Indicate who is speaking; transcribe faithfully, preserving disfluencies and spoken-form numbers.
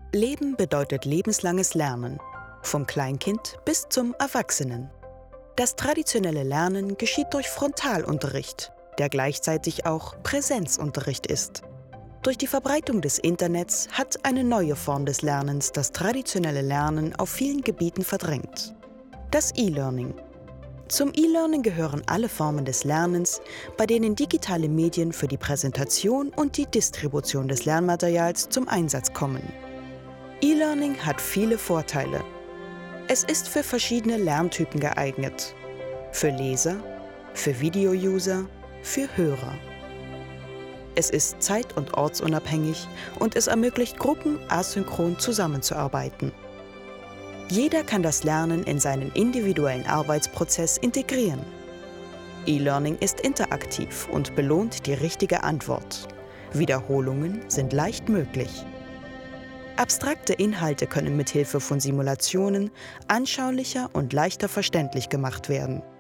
Speaker 1: Leben bedeutet lebenslanges Lernen, vom Kleinkind bis zum Erwachsenen. Das traditionelle Lernen geschieht durch Frontalunterricht, der gleichzeitig auch Präsenzunterricht ist. Durch die Verbreitung des Internets hat eine neue Form des Lernens das traditionelle Lernen auf vielen Gebieten verdrängt: das E-Learning. Zum E-Learning gehören alle Formen des Lernens, bei denen digitale Medien für die Präsentation und die Distribution des Lernmaterials zum Einsatz kommen. E-Learning hat viele Vorteile. Es ist für verschiedene Lerntypen geeignet: für Leser, für Video-User, für Hörer. Es ist zeit- und ortsunabhängig und es ermöglicht Gruppen, asynchron zusammenzuarbeiten. Jeder kann das Lernen in seinen individuellen Arbeitsprozess integrieren. E-Learning ist interaktiv und belohnt die richtige Antwort. Wiederholungen sind leicht möglich. Abstrakte Inhalte können mithilfe von Simulationen anschaulicher und leichter verständlich gemacht werden.